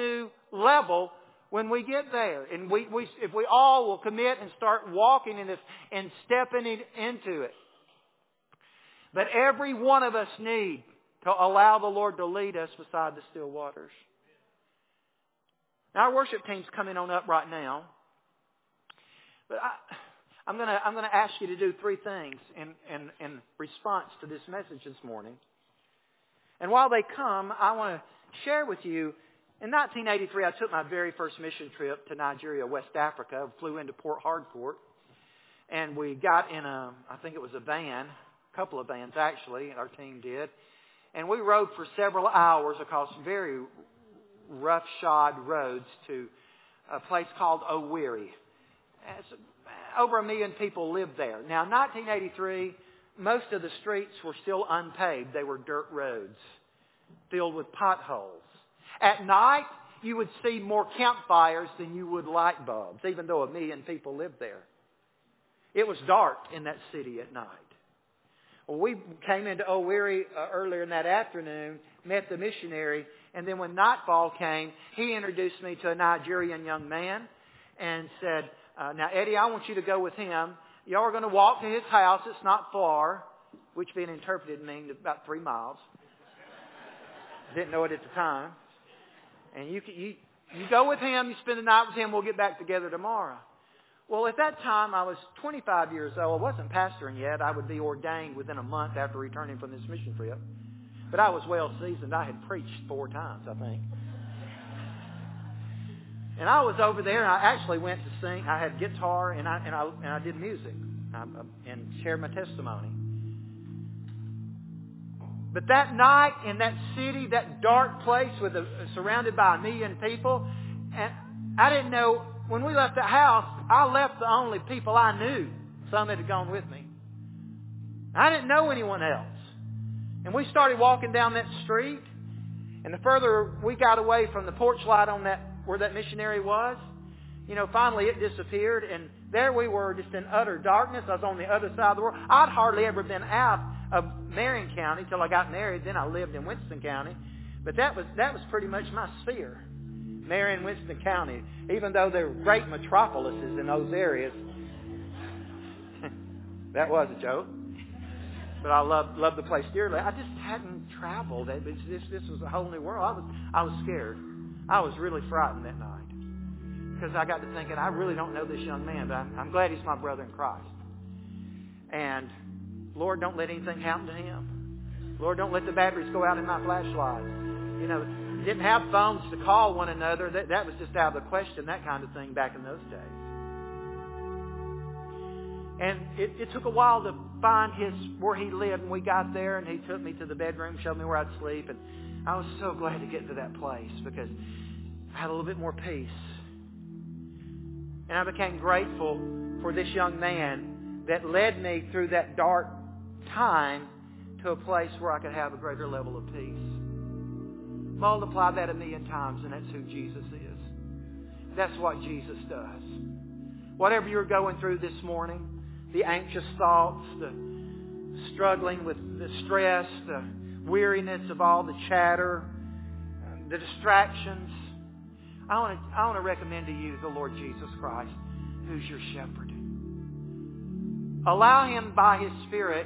level when we get there. And we, we, if we all will commit and start walking in this and stepping in, into it. But every one of us need to allow the Lord to lead us beside the still waters. Now, our worship team's coming on up right now. But I, I'm going to I'm going to ask you to do three things in, in, in response to this message this morning. And while they come, I want to share with you, in nineteen eighty-three, I took my very first mission trip to Nigeria, West Africa. I flew into Port Harcourt. And we got in a, I think it was a van, a couple of vans actually, our team did. And we rode for several hours across very rough-shod roads to a place called Owerri. It's, over a million people lived there. Now, in nineteen eighty-three, most of the streets were still unpaved. They were dirt roads filled with potholes. At night, you would see more campfires than you would light bulbs, even though a million people lived there. It was dark in that city at night. Well, we came into Owerri uh, earlier in that afternoon, met the missionary, and then when nightfall came, he introduced me to a Nigerian young man and said, uh, now, Eddie, I want you to go with him. Y'all are going to walk to his house. It's not far, which being interpreted means about three miles. Didn't know it at the time. And you, you, you go with him, you spend the night with him, we'll get back together tomorrow. Well, at that time, I was twenty-five years old. I wasn't pastoring yet. I would be ordained within a month after returning from this mission trip. But I was well seasoned. I had preached four times, I think. And I was over there, and I actually went to sing. I had guitar, and I and I and I did music, and shared my testimony. But that night in that city, that dark place, with a, surrounded by a million people, and I didn't know. When we left the house, I left the only people I knew. Some had gone with me. I didn't know anyone else. And we started walking down that street. And the further we got away from the porch light on that, where that missionary was, you know, finally it disappeared. And there we were, just in utter darkness. I was on the other side of the world. I'd hardly ever been out of Marion County till I got married. Then I lived in Winston County. But that was that was pretty much my sphere. Marion, Winston County, even though there were great metropolises in those areas. That was a joke. But I loved, loved the place dearly. I just hadn't traveled. It was, this, this was a whole new world. I was, I was scared. I was really frightened that night. Because I got to thinking, I really don't know this young man, but I'm, I'm glad he's my brother in Christ. And Lord, don't let anything happen to him. Lord, don't let the batteries go out in my flashlight. You know, didn't have phones to call one another. That, that was just out of the question, that kind of thing back in those days. And it, it took a while to find his where he lived, and we got there, and he took me to the bedroom, showed me where I'd sleep, and I was so glad to get to that place because I had a little bit more peace. And I became grateful for this young man that led me through that dark time to a place where I could have a greater level of peace. Multiply that a million times, and that's who Jesus is. That's what Jesus does. Whatever you're going through this morning, the anxious thoughts, the struggling with the stress, the weariness of all the chatter, the distractions, I want to I want to recommend to you the Lord Jesus Christ, who's your shepherd. Allow Him by His Spirit.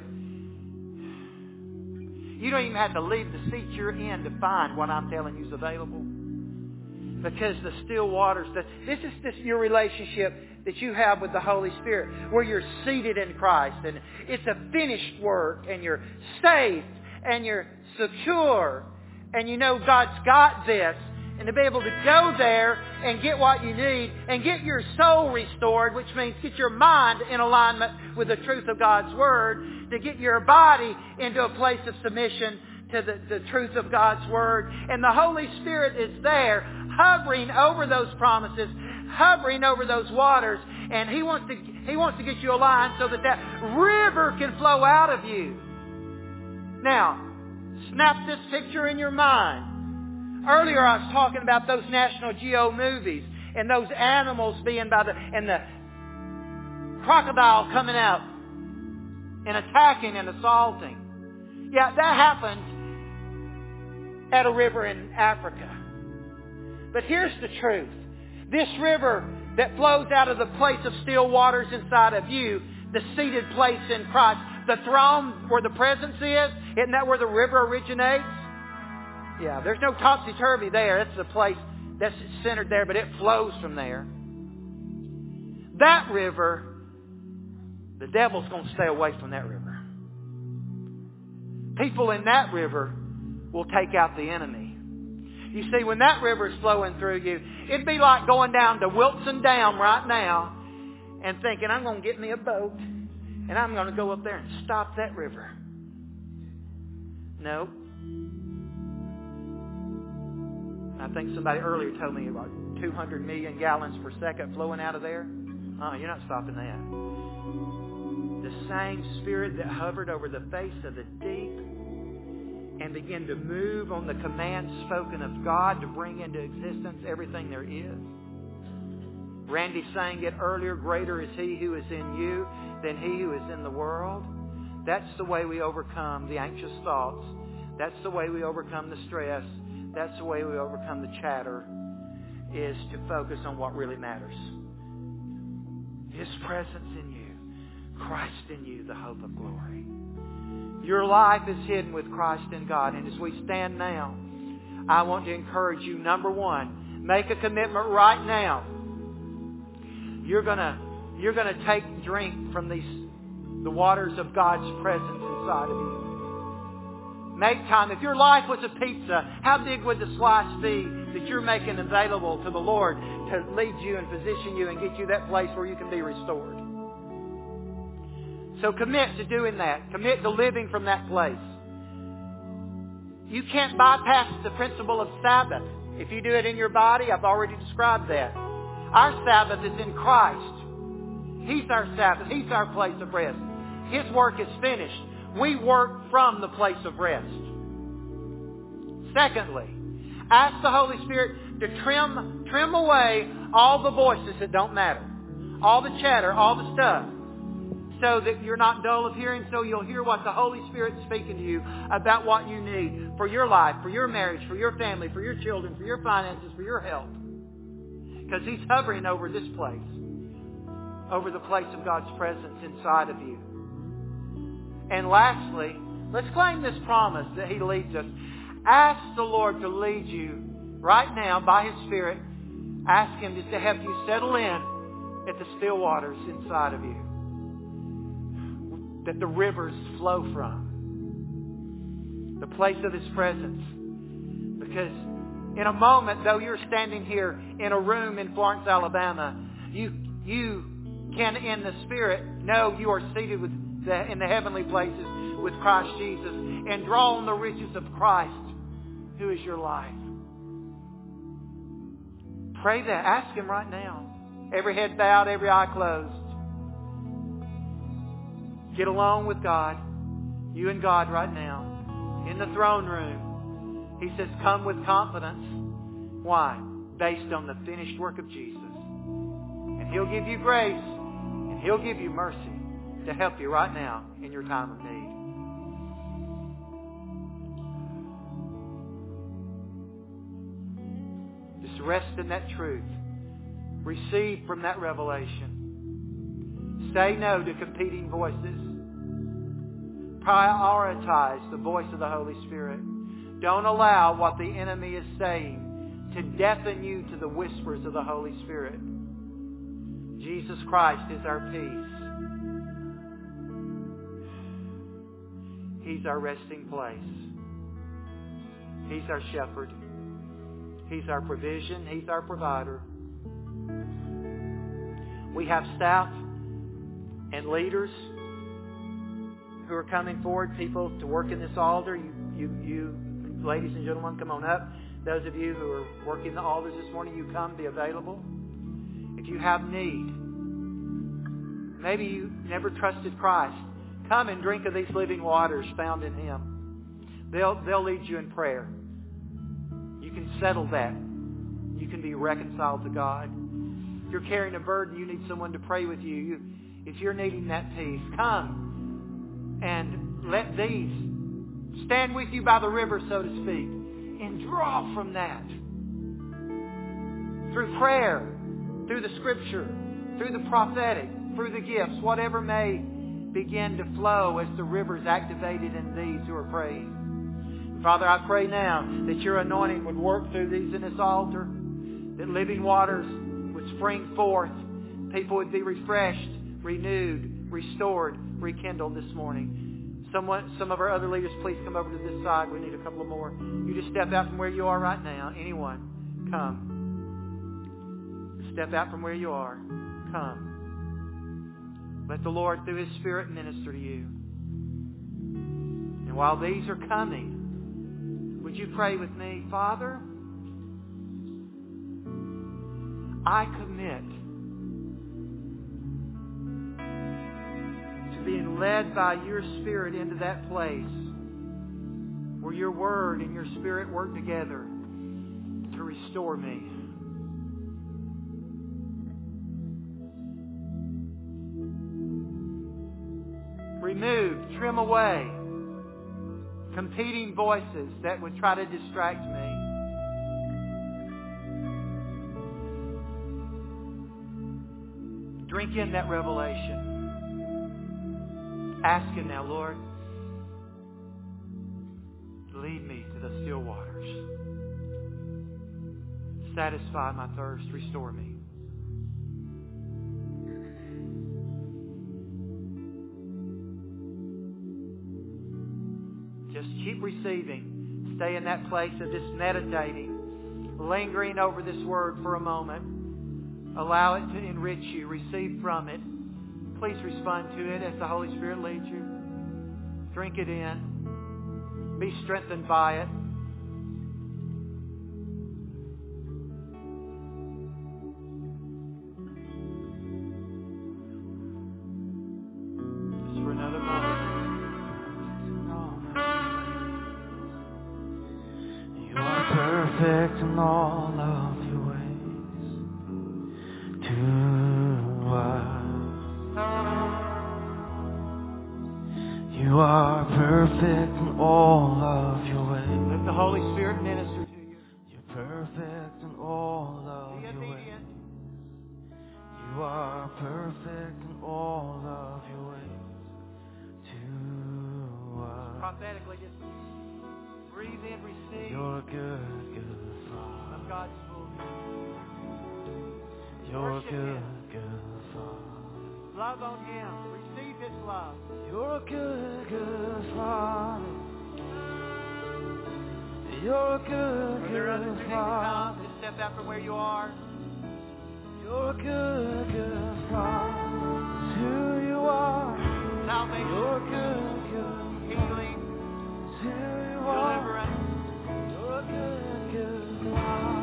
You don't even have to leave the seat you're in to find what I'm telling you is available. Because the still waters, the, this is this your relationship that you have with the Holy Spirit, where you're seated in Christ, and it's a finished work, and you're saved, and you're secure, and you know God's got this, and to be able to go there and get what you need, and get your soul restored, which means get your mind in alignment with the truth of God's Word, to get your body into a place of submission to the, the truth of God's Word. And the Holy Spirit is there, hovering over those promises, hovering over those waters, and He wants to He wants to get you aligned so that that river can flow out of you. Now, snap this picture in your mind. Earlier I was talking about those National Geo movies and those animals being by the, and the crocodile coming out and attacking and assaulting. Yeah, that happened at a river in Africa. But here's the truth. This river that flows out of the place of still waters inside of you, the seated place in Christ, the throne where the presence is, isn't that where the river originates? Yeah, there's no topsy-turvy there. That's the place that's centered there, but it flows from there. That river, the devil's going to stay away from that river. People in that river will take out the enemy. You see, when that river is flowing through you, it'd be like going down to Wilson Dam right now and thinking, I'm going to get me a boat and I'm going to go up there and stop that river. No. I think somebody earlier told me about two hundred million gallons per second flowing out of there. Oh, you're not stopping that. The same Spirit that hovered over the face of the deep and began to move on the command spoken of God to bring into existence everything there is. Randy sang it earlier, greater is He who is in you than he who is in the world. That's the way we overcome the anxious thoughts. That's the way we overcome the stress. That's the way we overcome the chatter, is to focus on what really matters. His presence in you, Christ in you, the hope of glory. Your life is hidden with Christ in God. And as we stand now, I want to encourage you, number one, make a commitment right now. You're gonna, you're gonna take drink from these, the waters of God's presence inside of you. Make time. If your life was a pizza, how big would the slice be that you're making available to the Lord to lead you and position you and get you that place where you can be restored? So commit to doing that. Commit to living from that place. You can't bypass the principle of Sabbath. If you do it in your body, I've already described that. Our Sabbath is in Christ. He's our Sabbath. He's our place of rest. His work is finished. We work from the place of rest. Secondly, ask the Holy Spirit to trim, trim away all the voices that don't matter. All the chatter, all the stuff. So that you're not dull of hearing, so you'll hear what the Holy Spirit's speaking to you about what you need for your life, for your marriage, for your family, for your children, for your finances, for your health. Because He's hovering over this place, over the place of God's presence inside of you. And lastly, let's claim this promise that He leads us. Ask the Lord to lead you right now by His Spirit. Ask Him just to help you settle in at the still waters inside of you, that the rivers flow from, the place of His presence. Because in a moment, though you're standing here in a room in Florence, Alabama, you you can, in the Spirit, know you are seated with the, in the heavenly places with Christ Jesus, and draw on the riches of Christ, who is your life. Pray that. Ask Him right now. Every head bowed, every eye closed. Get along with God, you and God right now, in the throne room. He says, come with confidence. Why? Based on the finished work of Jesus. And He'll give you grace, and He'll give you mercy to help you right now in your time of need. Just rest in that truth. Receive from that revelation. Say no to competing voices. Prioritize the voice of the Holy Spirit. Don't allow what the enemy is saying to deafen you to the whispers of the Holy Spirit. Jesus Christ is our peace. He's our resting place. He's our shepherd. He's our provision. He's our provider. We have staff and leaders who are coming forward, people to work in this altar. You, you, you, ladies and gentlemen, come on up. Those of you who are working the altars this morning, you come, be available. If you have need, maybe you never trusted Christ, come and drink of these living waters found in Him. They'll, they'll lead you in prayer. You can settle that. You can be reconciled to God. If you're carrying a burden, you need someone to pray with you. you if you're needing that peace, come and let these stand with you by the river, so to speak, and draw from that. through prayer, through the Scripture, through the prophetic, through the gifts, whatever may begin to flow as the rivers activated in these who are praying. Father, I pray now that your anointing would work through these in this altar, that living waters would spring forth, people would be refreshed, renewed, restored, rekindled this morning. Someone, some of our other leaders, please come over to this side. We need a couple of more. You just step out from where you are right now. Anyone, come. Step out from where you are. Come. Let the Lord, through His Spirit, minister to you. And while these are coming, would you pray with me? Father, I commit to being led by your Spirit into that place where your Word and your Spirit work together to restore me. Remove, trim away competing voices that would try to distract me. Drink in that revelation. Ask Him now, Lord, lead me to the still waters. Satisfy my thirst. Restore me. Just keep receiving. Stay in that place of just meditating, lingering over this word for a moment. Allow it to enrich you. Receive from it. Please respond to it as the Holy Spirit leads you. Drink it in. Be strengthened by it. Just for another moment. You are perfect in all of your ways. To You are perfect in all of your ways. Let the Holy Spirit minister to you. You're perfect in all of Be your ways. obedient. You are perfect in all of your ways. To us. Prophetically, just breathe in, receive You're a good, good Father. of God's fullness. You're a Worship good, Him. good Father. Love on Him. Receive His love. You're a good, good Father. You're a good, Are there others who good need to Father. come? Just step out from where you are. You're a good, good Father. It's who you are. Salvation, You're a good, good healing, It's who you are. deliverance. You're a good, good Father.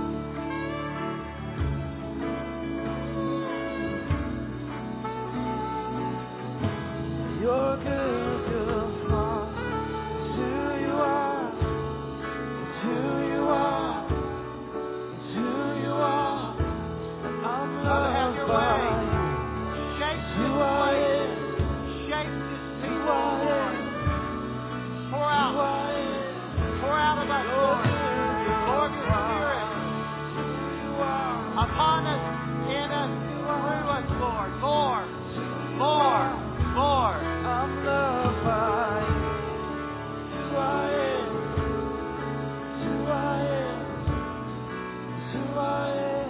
You're a good, good Father. It's who you are. It's who you are. It's who you are. I'm Father, have your loved by way. you. Shape It's this who I place. am. Shape this Who people, I Lord. am. Pour Who out. I am. Pour out of us, You're a Lord. good, good Lord, your Father. Spirit Who you are. upon us, in us, through us, Lord. More, more, more. I'm loved by you. It's who I am. It's who I am. It's who I am.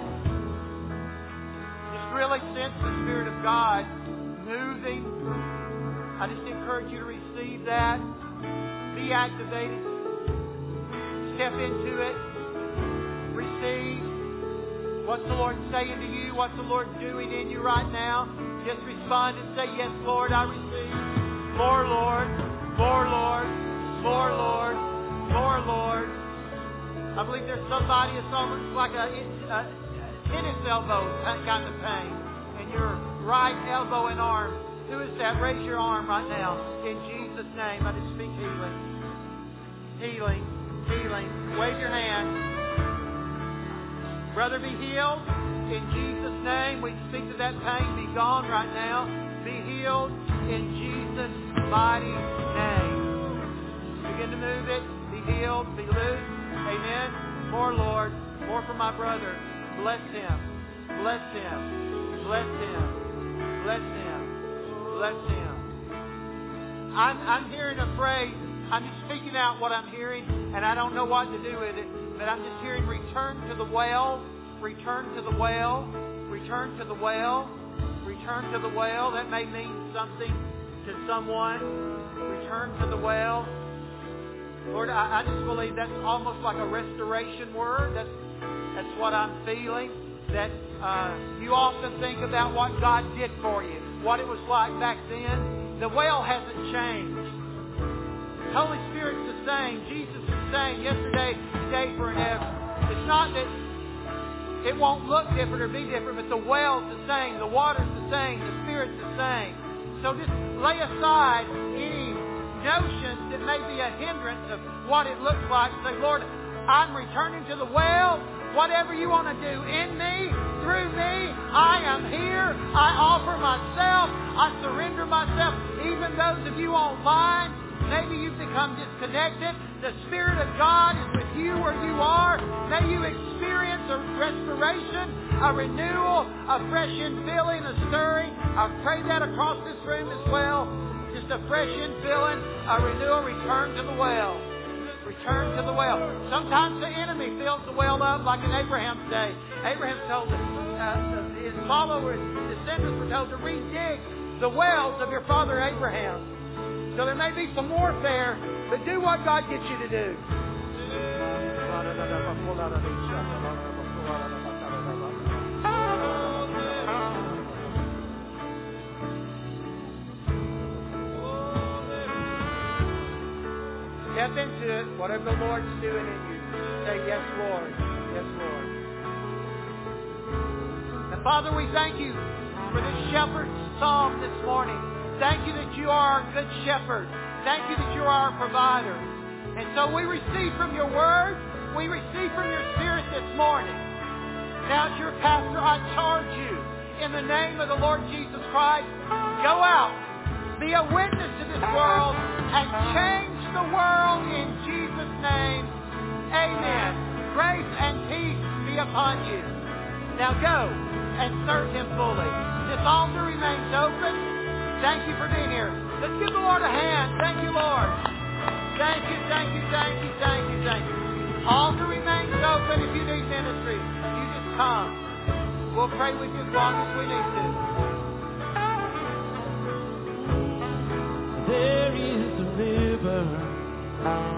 Just really sense the Spirit of God moving. I just encourage you to receive that. Be activated. Step into it. Receive. What's the Lord saying to you? What's the Lord doing in you right now? Just respond and say, yes, Lord, I receive. More, Lord. More, Lord. More, Lord. More, Lord. I believe there's somebody, it's almost like a, a tennis elbow kind of pain in your right elbow and arm. Who is that? Raise your arm right now. In Jesus' name, I just speak healing. Healing. Healing. Wave your hand. Brother, be healed. In Jesus' name, we speak to that pain. Be gone right now. Be healed in Jesus' mighty name. Begin to move it. Be healed. Be loose. Amen. More, Lord. More for my brother. Bless him. Bless him. Bless him. Bless him. Bless him. I'm, I'm hearing a phrase. I'm just speaking out what I'm hearing, and I don't know what to do with it. But I'm just hearing return to the well. Return to the well. Return to the well. Return to the well. That may mean something to someone. Return to the well. Lord, I, I just believe that's almost like a restoration word. That's that's what I'm feeling. That uh, you often think about what God did for you, what it was like back then. The well hasn't changed. The Holy Spirit's the same. Jesus is the same yesterday, today, forever. It's not that it won't look different or be different, but the well's the same, the water's the same, the Spirit's the same. So just lay aside any notions that may be a hindrance of what it looks like. Say, Lord, I'm returning to the well. Whatever you want to do in me, through me, I am here. I offer myself. I surrender myself. Even those of you online, maybe you've become disconnected. The Spirit of God is with you where you are. May you experience a restoration, a renewal, a fresh infilling, a stirring. I've prayed that across this room as well. Just a fresh infilling, a renewal, return to the well. Return to the well. Sometimes the enemy fills the well up like in Abraham's day. Abraham told us, uh, his followers, his descendants were told to redig the wells of your father Abraham. So there may be some warfare, but do what God gets you to do. Step into it, whatever the Lord's doing in you. Say, yes, Lord. Yes, Lord. And Father, we thank you for this shepherd's psalm this morning. Thank you that you are our good shepherd. Thank you that you are our provider. And so we receive from your word. We receive from your Spirit this morning. Now, as your pastor, I charge you in the name of the Lord Jesus Christ, go out, be a witness to this world, and change the world in Jesus' name. Amen. Grace and peace be upon you. Now go and serve him fully. This altar remains open. Thank you for being here. Let's give the Lord a hand. Thank you, Lord. Thank you, thank you, thank you, thank you, thank you. Altar remains open if you need ministry. You just come. We'll pray with you as long as we need to.